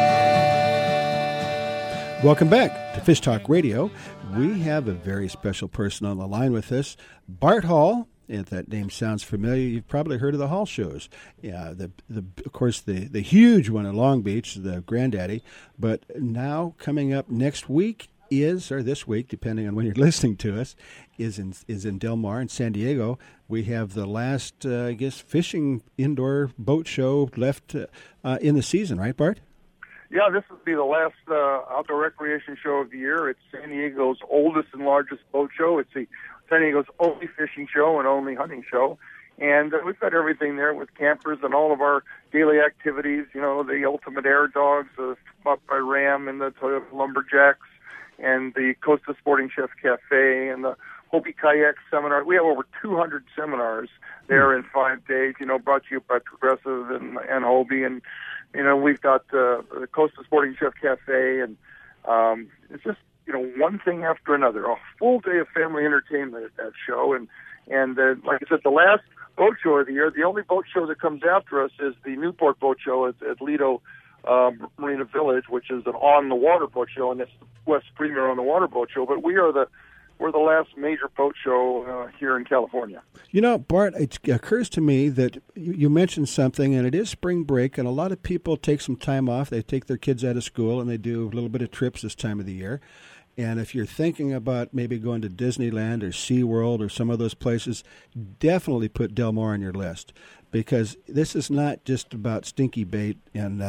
wet. Welcome back to Fish Talk Radio. We have a very special person on the line with us, Bart Hall. If that name sounds familiar, you've probably heard of the Hall shows. Yeah, of course, the huge one in Long Beach, the Granddaddy. But now coming up next week or this week, depending on when you're listening to us, is in Del Mar in San Diego. We have the last, fishing indoor boat show left in the season, right, Bart? Yeah, this will be the last outdoor recreation show of the year. It's San Diego's oldest and largest boat show. It's San Diego's only fishing show and only hunting show. And we've got everything there with campers and all of our daily activities, the Ultimate Air Dogs, bought by Ram, and the Toyota Lumberjacks, and the Costa Sporting Chef Cafe, and the Hobie Kayak Seminar. We have over 200 seminars there in 5 days, brought to you by Progressive and Hobie. And, we've got the Costa Sporting Chef Cafe, and it's just, one thing after another, a full day of family entertainment at that show. And like I said, the last boat show of the year, the only boat show that comes after us is the Newport Boat Show at Lido Marina Village, which is an on-the-water boat show, and it's the West Premier on-the-water boat show. But we're the last major boat show here in California. Bart, it occurs to me that you mentioned something, and it is spring break, and a lot of people take some time off. They take their kids out of school, and they do a little bit of trips this time of the year. And if you're thinking about maybe going to Disneyland or SeaWorld or some of those places, definitely put Del Mar on your list, because this is not just about stinky bait and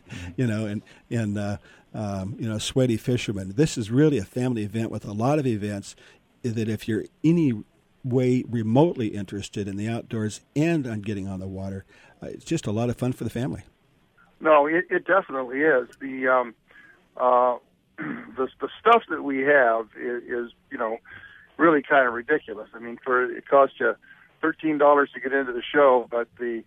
sweaty fishermen. This is really a family event with a lot of events that if you're any way remotely interested in the outdoors and on getting on the water, it's just a lot of fun for the family. No, it definitely is. The stuff that we have is really kind of ridiculous. I mean, it costs you $13 to get into the show, but the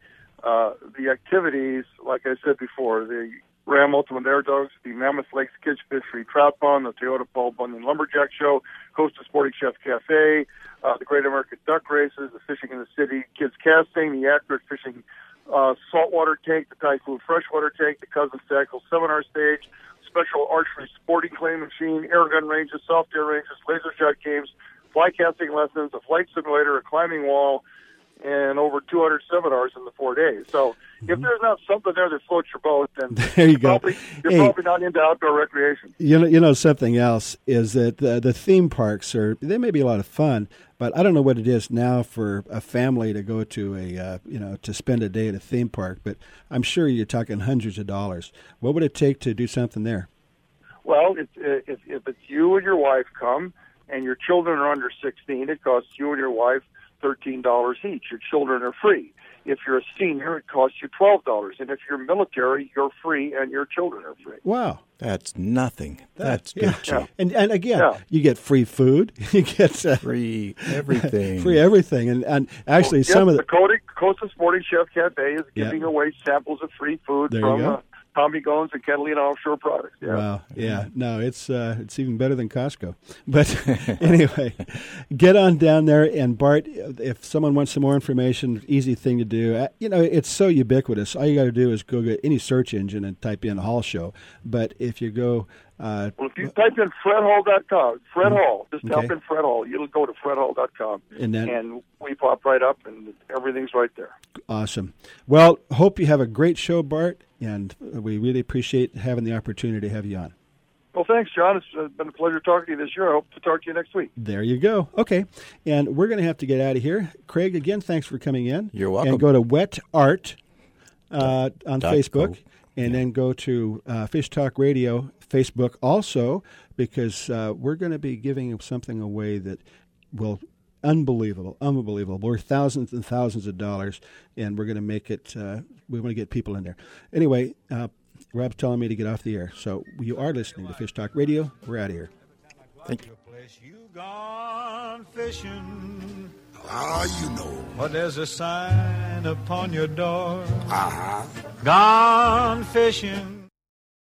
activities, like I said before, the Ram Ultimate Air Dogs, the Mammoth Lakes Kids Fish Free Trout Pond, the Toyota Paul Bunyan Lumberjack Show, Costa Sporting Chef Cafe, the Great American Duck Races, the Fishing in the City Kids Casting, the Accurate Fishing Saltwater Tank, the Typhoon Freshwater Tank, the Cousins Tackle Seminar Stage, Special Archery Sporting Clay Machine, air gun ranges, soft air ranges, laser shot games, fly casting lessons, a flight simulator, a climbing wall, and over 200 seminars in the 4 days. So if there's not something there that floats your boat, then there you go. You're probably not into outdoor recreation. Something else is that the theme parks they may be a lot of fun, but I don't know what it is now for a family to go to to spend a day at a theme park. But I'm sure you're talking hundreds of dollars. What would it take to do something there? Well, if it's you and your wife come, and your children are under 16, it costs you and your wife $13 each. Your children are free. If you're a senior, it costs you $12. And if you're military, you're free and your children are free. Wow. That's nothing. That's good. Yeah. And again, you get free food. You get free everything. Free everything. And actually, some of the Costa Sporting Chef Cafe is giving away samples of free food from Tommy Gones and Catalina Offshore Products. Yeah. Wow. Yeah. No, it's even better than Costco. But anyway, get on down there. And Bart, if someone wants some more information, easy thing to do. It's so ubiquitous. All you got to do is go get any search engine and type in Hall Show. But if you go... well, if you type in FredHall.com, Fred Hall, just type in Fred Hall, you'll go to FredHall.com, and we pop right up, and everything's right there. Awesome. Well, hope you have a great show, Bart, and we really appreciate having the opportunity to have you on. Well, thanks, John. It's been a pleasure talking to you this year. I hope to talk to you next week. There you go. Okay, and we're going to have to get out of here. Craig, again, thanks for coming in. You're welcome. And go to Wet Art on Facebook. And then go to Fish Talk Radio Facebook also, because we're going to be giving something away that will unbelievable. Worth thousands and thousands of dollars, and we're going to make it. We want to get people in there. Anyway, Rob's telling me to get off the air, so you are listening to Fish Talk Radio. We're out of here. Thank you. You gone fishing. You know. But there's a sign upon your door. Uh-huh. Gone fishing.